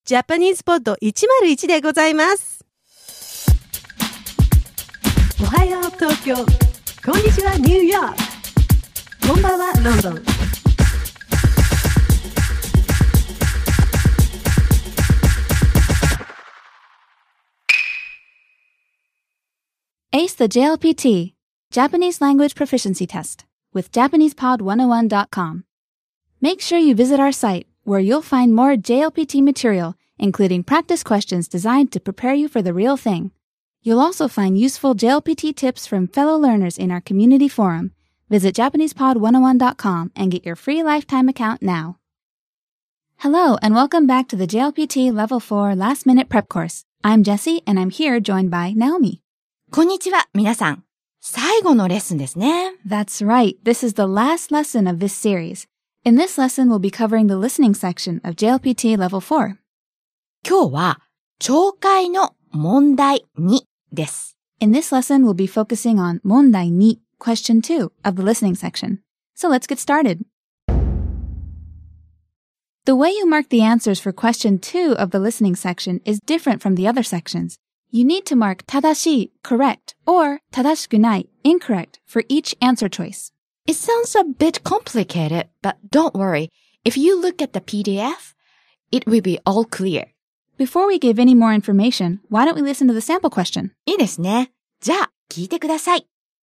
ジャパニーズポッド101でございます。おはよう東京、こんにちはニューヨーク、こんばんはロンドン。 Ace the JLPT, Japanese Language Proficiency Test, with JapanesePod101.com. Make sure you visit our site, where you'll find more JLPT material, including practice questions designed to prepare you for the real thing. You'll also find useful JLPT tips from fellow learners in our community forum. Visit JapanesePod101.com and get your free lifetime account now. Hello, and welcome back to the JLPT Level 4 Last Minute Prep Course. I'm Jessie, and I'm here joined by Naomi. こんにちは、皆さん。最後のレッスンですね。 That's right. This is the last lesson of this series. In this lesson, we'll be covering the listening section of JLPT Level 4. 今日は、聴解の問題2です。 In this lesson, we'll be focusing on 問題2, question 2 of the listening section. So let's get started. The way you mark the answers for question 2 of the listening section is different from the other sections. You need to mark 正しい, correct, or 正しくない, incorrect for each answer choice. It sounds a bit complicated, but don't worry. If you look at the PDF, it will be all clear. Before we give any more information, why don't we listen to the sample question? いいですね。じゃあ、聞いてください。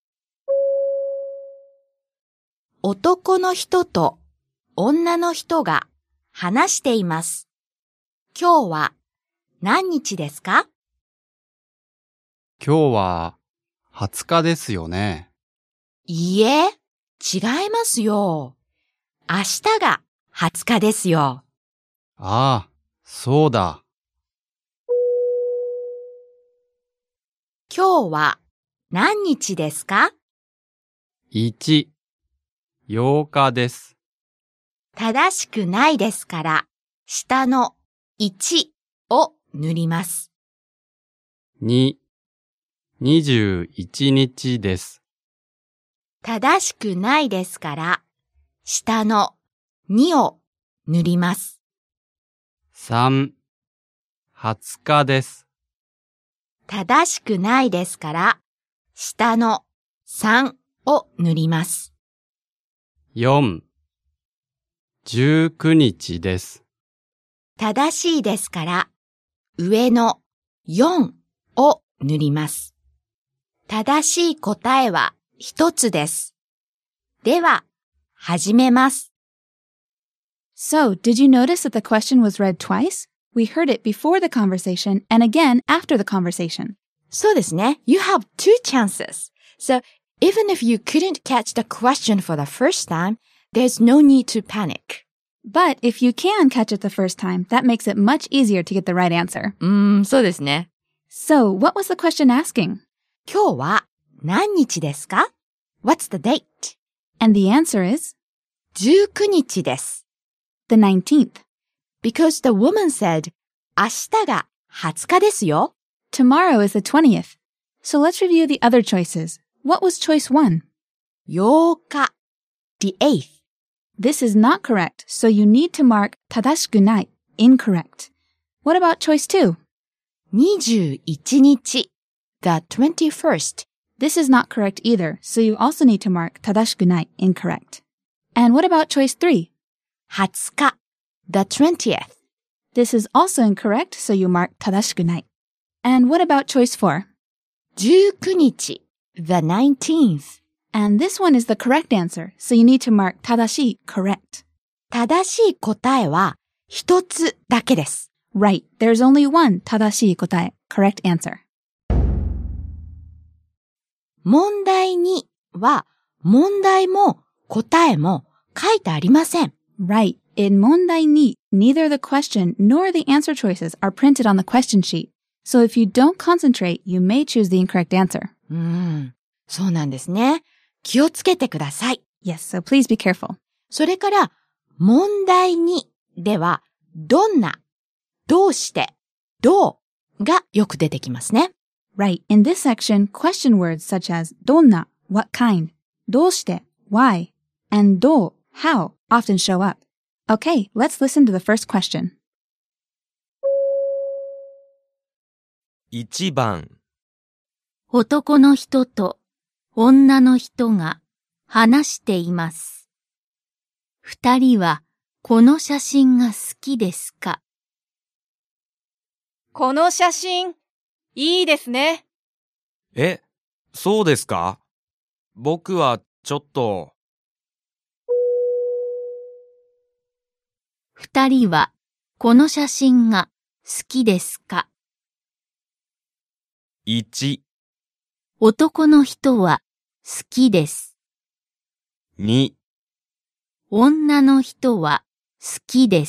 男の人と女の人が話しています。今日は何日ですか？ 今日は20日ですよね。 いいえ、違いますよ。明日が20日ですよ。 ああ、そうだ。 今日は何日ですか 1、8日です。 正しくないですから、下の1を塗ります。 2、21日です。 正しくないですから、下の2を塗ります。 3、20日です。 正しくないですから、下の3を塗ります。 4、19日です。 正しいですから、上の4を塗ります。正しい答えは一つです。では、始めます。 So, did you notice that the question was read twice? We heard it before the conversation and again after the conversation. そうですね。You have two chances. So, even if you couldn't catch the question for the first time, there's no need to panic. But if you can catch it the first time, that makes it much easier to get the right answer. そうですね。 So, what was the question asking? 今日は何日ですか？ What's the date? And the answer is 19日です。 the 19th. Because the woman said, 明日が20日ですよ。 Tomorrow is the 20th. So let's review the other choices. What was choice 1? 8日 the 8th. This is not correct, so you need to mark 正しくない incorrect. What about choice 2? 21日 the 21st. This is not correct either, so you also need to mark 正しくない incorrect. And what about choice 3? 20日 the 20th. This is also incorrect, so you mark 正しくない. And what about choice 4? 19日 the 19th. And this one is the correct answer, so you need to mark 正しい correct. 正しい答えは一つだけです。 Right, there's only one 正しい答え correct answer. 問題2は問題も答えも書いてありません。 Right, in 問題2, neither the question nor the answer choices are printed on the question sheet. So if you don't concentrate, you may choose the incorrect answer. そうなんですね。気をつけてください。 Yes, so please be careful. それから、問題2では、どんな、どうして、どうがよく出てきますね。 Right, in this section, question words such as どんな, what kind, どうして, why, and どう, how often show up. Okay, let's listen to the first question. 1番、 男の人と女の人が話しています。二人はこの写真が好きですか？ この写真、いいですね。 え、そうですか？僕はちょっと。 二人はこの写真が好きですか？ 1、 男の人は好きです。 2、 女の人は好きです。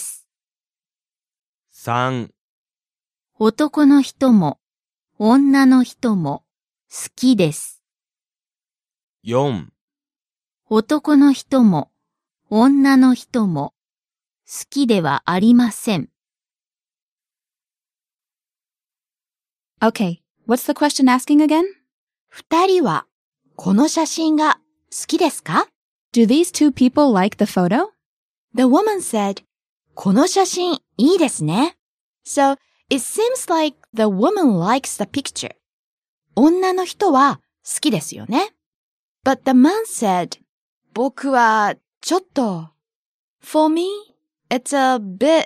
3、 男の人も女の人も好きです。 4、 男の人も女の人も好きではありません。 Okay, what's the question asking again? 二人はこの写真が好きですか？ Do these two people like the photo? The woman said, この写真いいですね。So, it seems like the woman likes the picture. 女の人は好きですよね。But the man said, 僕はちょっと。For me, it's a bit ...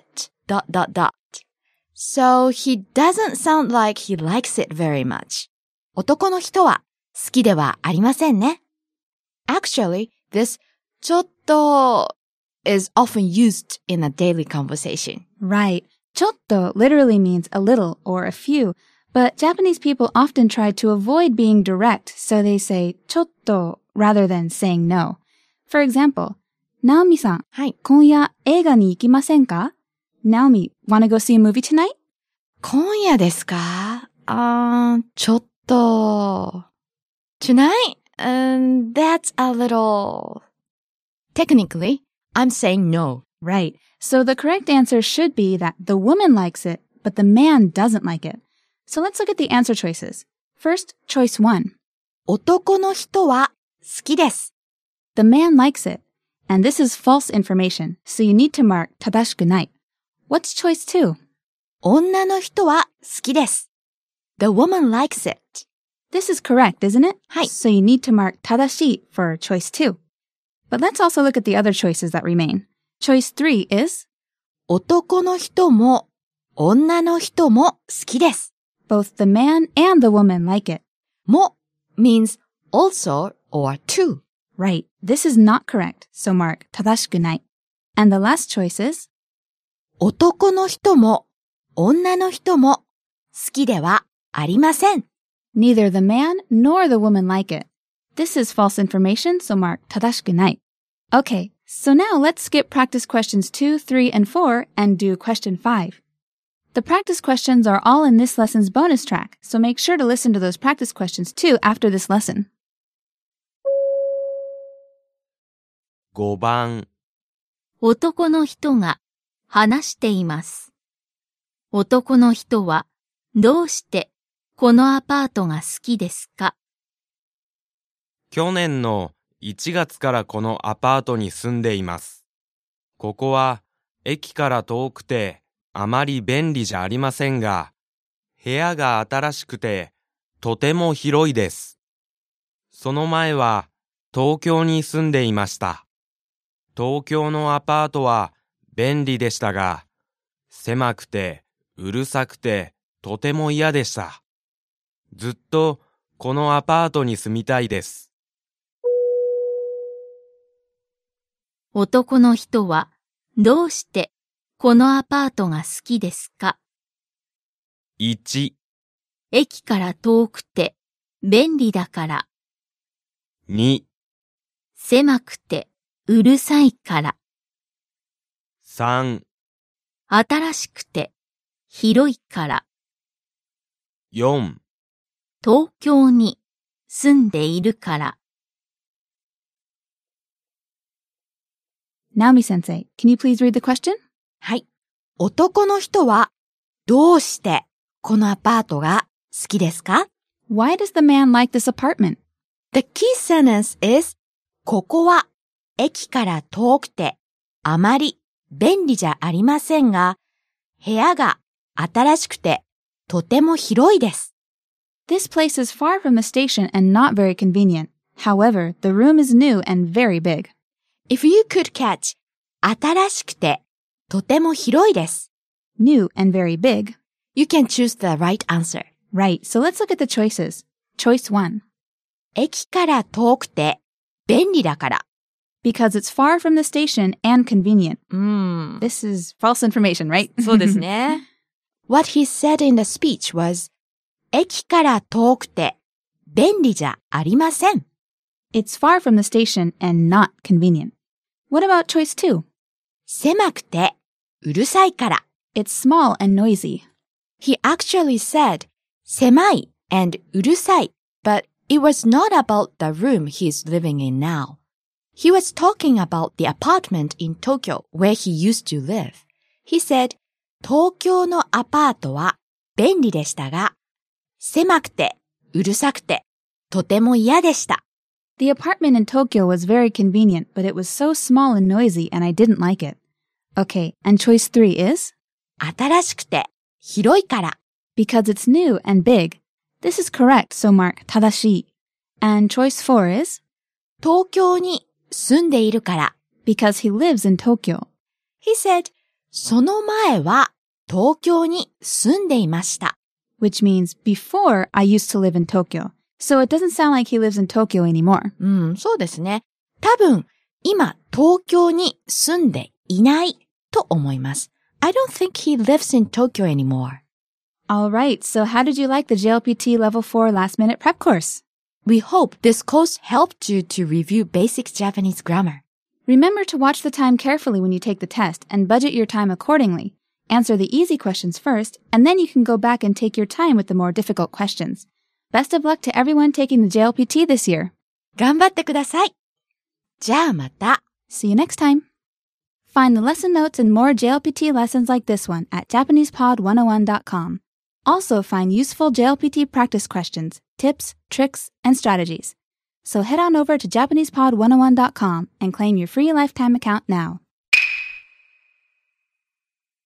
So he doesn't sound like he likes it very much. 男の人は好きではありませんね。Actually, this ちょっと is often used in a daily conversation. Right. ちょっと literally means a little or a few, but Japanese people often try to avoid being direct, so they say ちょっと rather than saying no. For example, Naomi さん、 はい。 今夜映画に行きませんか？ Naomi, wanna go see a movie tonight? 今夜ですか？ちょっと。Tonight? That's a little. Technically, I'm saying no. Right. So the correct answer should be that the woman likes it, but the man doesn't like it. So let's look at the answer choices. First, choice 1. 男の人は好きです。 The man likes it. And this is false information, so you need to mark 正しくない. What's choice 2? 女の人は好きです。The woman likes it. This is correct, isn't it? はい。 So you need to mark 正しい for choice 2. But let's also look at the other choices that remain. Choice 3 is 男の人も女の人も好きです。 both the man and the woman like it. も means also or too. Right. This is not correct, so mark 正しくない. And the last choice is 男の人も女の人も好きではありません。 neither the man nor the woman like it. This is false information, so mark 正しくない. Okay, so now let's skip practice questions 2, 3, and 4 and do question 5. The practice questions are all in this lesson's bonus track, so make sure to listen to those practice questions too after this lesson. 5番、 男の人が話しています。男の人はどうしてこのアパートが好きですか？ 去年の1月からこのアパートに住んでいます。ここは駅から遠くてあまり便利じゃありませんが、部屋が新しくてとても広いです。その前は東京に住んでいました。東京のアパートは便利でしたが、狭くてうるさくてとても嫌でした。ずっとこのアパートに住みたいです。 男の人はどうしてこのアパートが好きですか？ 1、 駅から遠くて便利だから。 2、 狭くてうるさいから。 3、 新しくて広いから。 4、 東京に住んでいるから。 Naomi sensei, can you please read the question? はい。男の人はどうしてこのアパートが好きですか？ Why does the man like this apartment? The key sentence is ここは駅から遠くてあまり便利じゃありませんが、部屋が新しくてとても広いです。 This place is far from the station and not very convenient. However, the room is new and very big. If you could catch 新しくてとても広いです。 New and very big. You can choose the right answer. Right, so let's look at the choices. Choice 1. 駅から遠くて便利だから。 Because it's far from the station and convenient. This This is false information, right? そうですね。What he said in the speech was 駅から遠くて便利じゃありません。 It's far from the station and not convenient. What about choice 2? 狭くてうるさいから。 It's small and noisy. He actually said 狭い and うるさい, but it was not about the room he's living in now. He was talking about the apartment in Tokyo where he used to live. He said, 東京のアパートは便利でしたが、狭くてうるさくてとても嫌でした。 The apartment in Tokyo was very convenient, but it was so small and noisy and I didn't like it. Okay, and choice 3 is? 新しくて広いから。 Because it's new and big. This is correct, so mark 正しい. And choice 4 is? 東京に住んでいるから。 Because he lives in Tokyo. He said, その前は東京に住んでいました。 Which means before I used to live in Tokyo. So it doesn't sound like he lives in Tokyo anymore. そうですね。多分、今東京に住んでいないと思います。I don't think he lives in Tokyo anymore. Alright, so how did you like the JLPT Level 4 Last Minute Prep course? We hope this course helped you to review basic Japanese grammar. Remember to watch the time carefully when you take the test and budget your time accordingly. Answer the easy questions first, and then you can go back and take your time with the more difficult questions. Best of luck to everyone taking the JLPT this year. 頑張ってください。じゃあまた。 See you next time. Find the lesson notes and more JLPT lessons like this one at JapanesePod101.com. Also find useful JLPT practice questions, tips, tricks, and strategies. So head on over to JapanesePod101.com and claim your free lifetime account now.